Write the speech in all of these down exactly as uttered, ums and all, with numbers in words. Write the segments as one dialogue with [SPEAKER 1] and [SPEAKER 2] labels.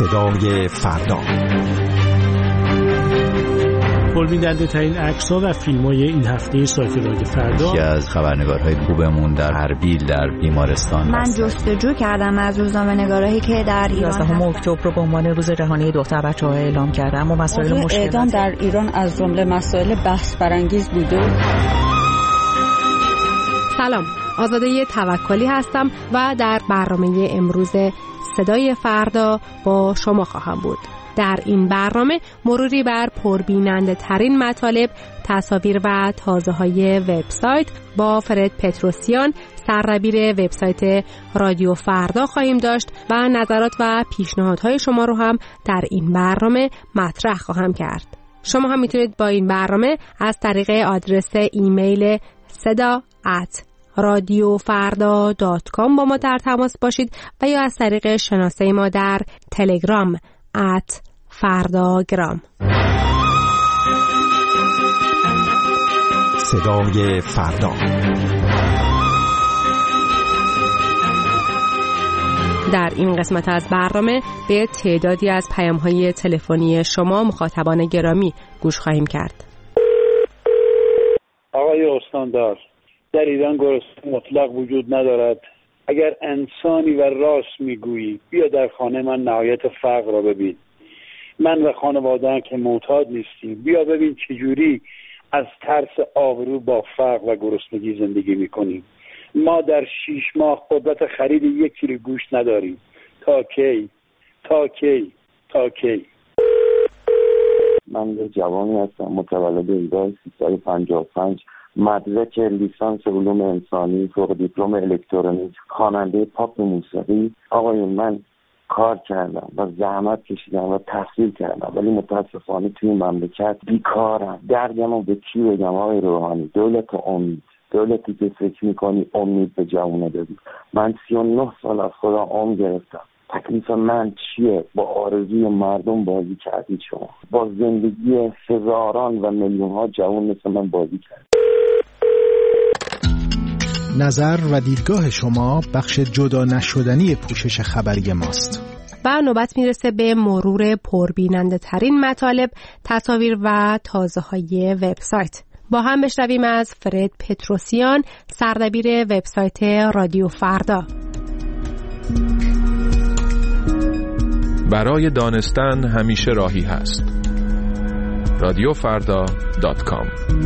[SPEAKER 1] صدای فردا.
[SPEAKER 2] پربیننده ترین عکس‌ها و فیلم‌های این هفته سایت رادیو فردا.
[SPEAKER 3] یکی از خبرنگارهای خوبمون در اربیل در بیمارستان.
[SPEAKER 4] من جستجو کردم از روزنامه‌نگارایی که در ایران
[SPEAKER 5] یازدهم اکتبر رو به عنوان روز جهانی دختر بچه‌ها اعلام کردم و مسائل مشکل
[SPEAKER 6] اعدام در ایران از جمله مسائل بحث برانگیز بوده.
[SPEAKER 7] سلام، آزاده توکلی هستم و در برنامه امروز صدای فردا با شما خواهم بود. در این برنامه مروری بر پربیننده ترین مطالب، تصاویر و تازه های وبسایت با فرد پتروسیان، سردبیر وبسایت رادیو فردا خواهیم داشت و نظرات و پیشنهادهای شما رو هم در این برنامه مطرح خواهم کرد. شما هم میتونید با این برنامه از طریق آدرس ایمیل صدا ات رادیو فردا دات کام با ما در تماس باشید و یا از طریق شناسه ما در تلگرام ات فرداگرام.
[SPEAKER 1] صدای فردا.
[SPEAKER 7] در این قسمت از برنامه به تعدادی از پیام‌های تلفنی شما مخاطبان گرامی گوش خواهیم کرد.
[SPEAKER 8] آقای استاندار، در ایران گرسنگی مطلق وجود ندارد. اگر انسانی و راست میگویی بیا در خانه من نهایت فقر را ببین. من و خانواده‌ام که معتاد نیستیم، بیا ببین چجوری از ترس آبرو با فقر و گرسنگی زندگی میکنیم. ما در شیش ماه قدرت خرید یک کیلو گوشت نداریم. تا کی؟ تا کی؟ تا کی؟
[SPEAKER 9] من جوانی هستم، متولد هزار و سیصد و پنجاه و پنج، مدرک لیسانس علوم انسانی، فوق دیپلم الکترونیک، خواننده پاپ موسیقی. آقای من کار کردم و زحمت کشیدم و تحصیل کردم، ولی متاسفانه توی مملکت بیکارم. دردمو به کی بگم آقای روحانی؟ دولت امید، دولتی که فکر میکنی امید به جوونه بدی. من سی و نه سال از خدا عمر گرفتم. تکلیف من چیه؟ با آرزوی مردم بازی کردید شما، با زندگی هزاران و میلیون ها جوان مثل من بازی کردید.
[SPEAKER 10] نظر و دیدگاه شما بخش جدا نشدنی پوشش خبری ماست.
[SPEAKER 7] و نوبت میرسه به مرور پربیننده ترین مطالب، تصاویر و تازه های وبسایت. با هم بشنویم از فرد پتروسیان، سردبیر وبسایت رادیو فردا.
[SPEAKER 11] برای دانستن همیشه راهی هست. رادیو فردا دات کام.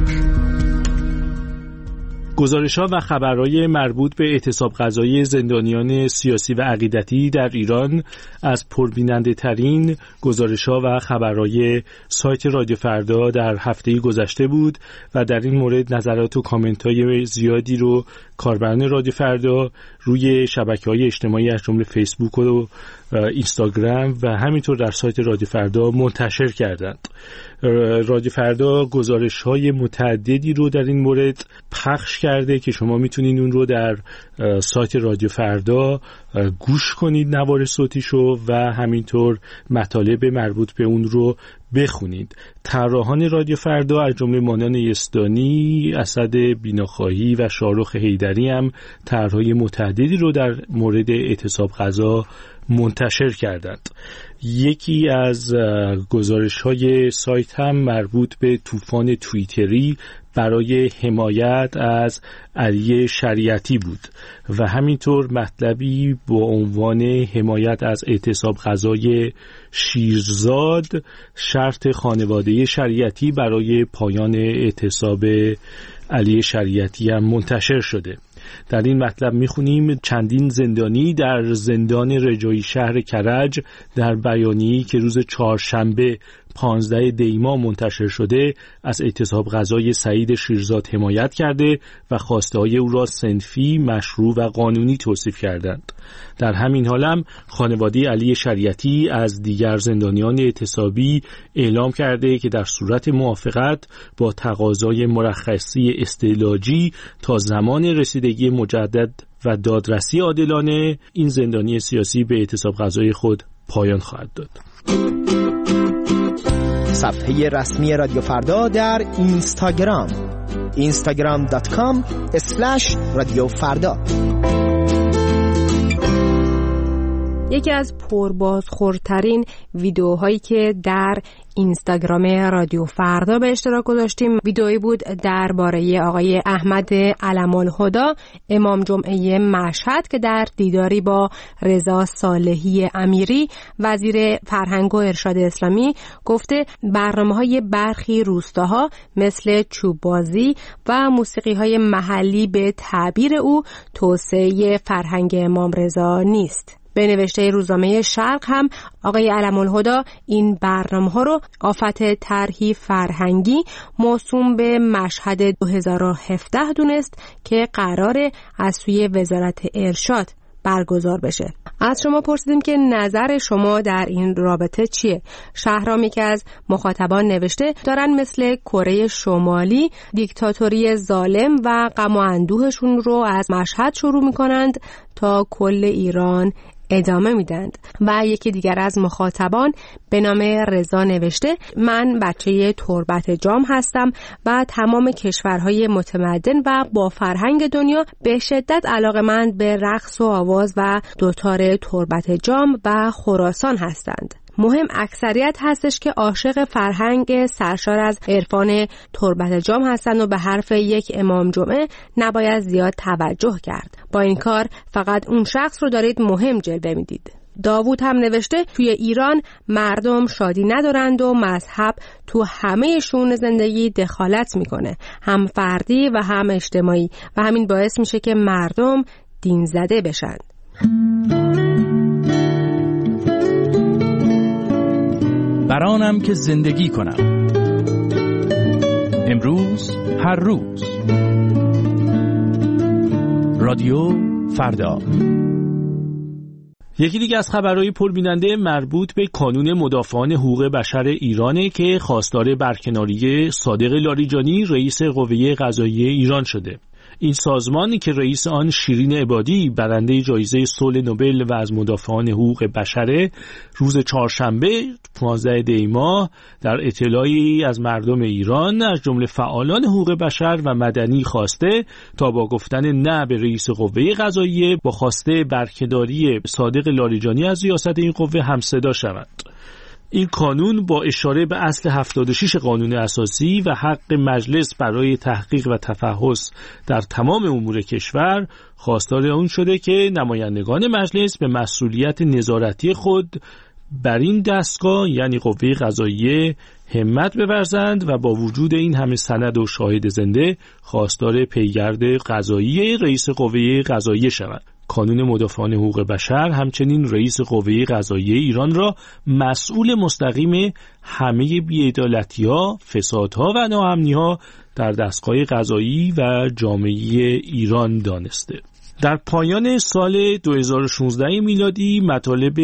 [SPEAKER 2] گزارش‌ها و خبرهای مربوط به اعتصاب قضایی زندانیان سیاسی و عقیدتی در ایران از پربیننده ترین گزارش‌ها و خبرهای سایت رادیو فردا در هفته گذشته بود و در این مورد نظرات و کامنت‌های زیادی رو کاربران رادیو فردا روی شبکه‌های اجتماعی از جمله فیسبوک و اینستاگرام و همینطور در سایت رادیو فردا منتشر کردند. رادیو فردا گزارش‌های متعددی رو در این مورد پخش کرده که شما میتونید اون رو در سایت رادیو فردا گوش کنید، نوار صوتیشو، و همینطور مطالب مربوط به اون رو بخونید. طراحان رادیو فردا از جمله مانان یزدانی، اسد بیناخواهی و شاهرخ حیدری هم طرح‌های متعددی رو در مورد اعتصاب قضا منتشر کردند. یکی از گزارش‌های سایت هم مربوط به طوفان توییتری برای حمایت از علی شریعتی بود و همینطور مطلبی با عنوان حمایت از اعتصاب قضای شیرزاد، شرط خانواده شریعتی برای پایان اعتصاب علی شریعتی هم منتشر شده. در این مطلب میخونیم چندین زندانی در زندان رجایی شهر کرج در بیانیه‌ای که روز چهارشنبه پانزده دی ماه منتشر شده از اعتصاب قضای سعید شیرزاد حمایت کرده و خواسته‌های او را صنفی، مشروع و قانونی توصیف کردند. در همین حال هم خانواده علی شریعتی از دیگر زندانیان اعتصابی اعلام کرده که در صورت موافقت با تقاضای مرخصی استعلاجی تا زمان رسیدگی مجدد و دادرسی عادلانه این زندانی سیاسی به اعتصاب قضای خود پایان خواهد داد.
[SPEAKER 1] صفحه رسمی رادیو فردا در اینستاگرام اینستاگرام دات کام اسلش رادیو فردا.
[SPEAKER 7] یکی از پربازخوردترین ویدیوهایی که در اینستاگرام رادیو فردا به اشتراک گذاشتیم ویدئویی بود درباره آقای احمد علم‌الهدی امام جمعه مشهد که در دیداری با رضا صالحی امیری وزیر فرهنگ و ارشاد اسلامی گفته برنامه‌های برخی روستاها مثل چوب بازی و موسیقی‌های محلی به تعبیر او توسعه فرهنگ امام رضا نیست. به نوشته روزنامه شرق هم آقای علم‌الهدی این برنامه‌ها رو آفت طرحی فرهنگی موسوم به مشهد دو هزار و هفده دونست که قراره از سوی وزارت ارشاد برگزار بشه. از شما پرسیدیم که نظر شما در این رابطه چیه؟ شهرامی که از مخاطبان نوشته دارن مثل کره شمالی دیکتاتوری ظالم و غم و اندوهشون رو از مشهد شروع میکنند تا کل ایران ادامه میدند. و یکی دیگر از مخاطبان به نام رضا نوشته من بچه تربت جام هستم و تمام کشورهای متمدن و با فرهنگ دنیا به شدت علاقه‌مند به رقص و آواز و دوتار تربت جام و خراسان هستند. مهم اکثریت هستش که عاشق فرهنگ سرشار از عرفان تربت جام هستند و به حرف یک امام جمعه نباید زیاد توجه کرد. با این کار فقط اون شخص رو دارید مهم جلوه میدید. داوود هم نوشته توی ایران مردم شادی ندارند و مذهب تو همه شؤون زندگی دخالت میکنه، هم فردی و هم اجتماعی، و همین باعث میشه که مردم دین زده بشن.
[SPEAKER 12] برانم که زندگی کنم امروز هر روز. رادیو فردا.
[SPEAKER 2] یکی دیگه از خبرهای پربیننده مربوط به کانون مدافعان حقوق بشر ایرانه که خواستار برکناری صادق لاریجانی رئیس قوه قضاییه ایران شده. این سازمانی که رئیس آن شیرین عبادی برنده جایزه صلح نوبل و از مدافعان حقوق بشر روز چهارشنبه پانزده دی ماه در اطلاعی از مردم ایران از جمله فعالان حقوق بشر و مدنی خواسته تا با گفتن نه به رئیس قوه قضاییه با خواسته برکناری صادق لاریجانی از ریاست این قوه همصدا شوند. این قانون با اشاره به اصل هفتاد و شش قانون اساسی و حق مجلس برای تحقیق و تفحص در تمام امور کشور خواستار آن شده که نمایندگان مجلس به مسئولیت نظارتی خود بر این دستگاه یعنی قوه قضاییه همت بورزند و با وجود این همه سند و شاهد زنده خواستار پیگرد قضایی رئیس قوه قضاییه شوند. کانون مدافعان حقوق بشر همچنین رئیس قوه قضاییه ایران را مسئول مستقیم همه بی‌عدالتی‌ها، فسادها و ناامنی‌ها در دستگاه قضایی و جامعه ایران دانسته. در پایان سال دو هزار و شانزده میلادی مطالب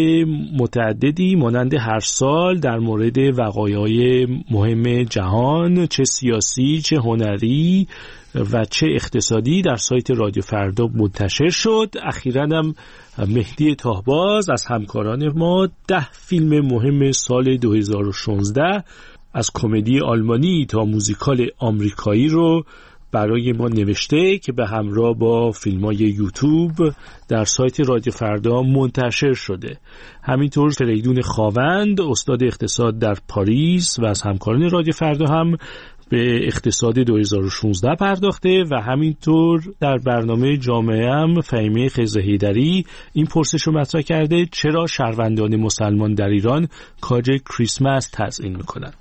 [SPEAKER 2] متعددی مانند هر سال در مورد وقایع مهم جهان چه سیاسی چه هنری و چه اقتصادی در سایت رادیو فردا منتشر شد. اخیراً هم مهدی تاهباز از همکاران ما ده فیلم مهم سال دو هزار و شانزده از کمدی آلمانی تا موزیکال آمریکایی رو برای ما نوشته که به همراه با فیلم‌های یوتیوب در سایت رادیو فردا منتشر شده. همینطور فریدون خاوند استاد اقتصاد در پاریس و از همکاران رادیو فردا هم به اقتصاد دو هزار و شانزده پرداخته و همینطور در برنامه جامعه هم فهیمه خزرهیدری این پرسش رو مطرح کرده: چرا شهروندان مسلمان در ایران کاج کریسمس تزیین می‌کنند؟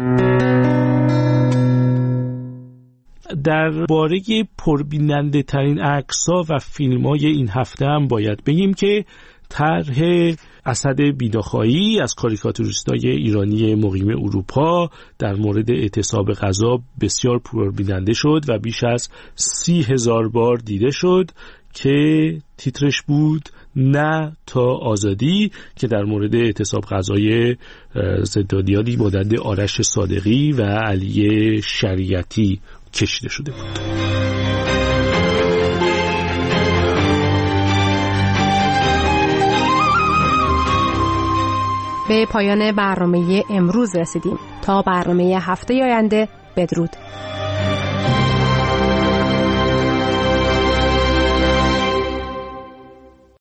[SPEAKER 2] در باره پربیننده ترین عکس‌ها و فیلم‌های این هفته هم باید بگیم که طرح اسد بیداخایی از کاریکاتوریستای ایرانی مقیم اروپا در مورد اعتصاب غذا بسیار پربیننده شد و بیش از سی هزار بار دیده شد که تیترش بود نه تا آزادی که در مورد اعتصاب غذای زندانیانی مانند آرش صادقی و علی شریعتی کشیده شده بود.
[SPEAKER 7] به پایان برنامه امروز رسیدیم. تا برنامه هفته آینده بدرود.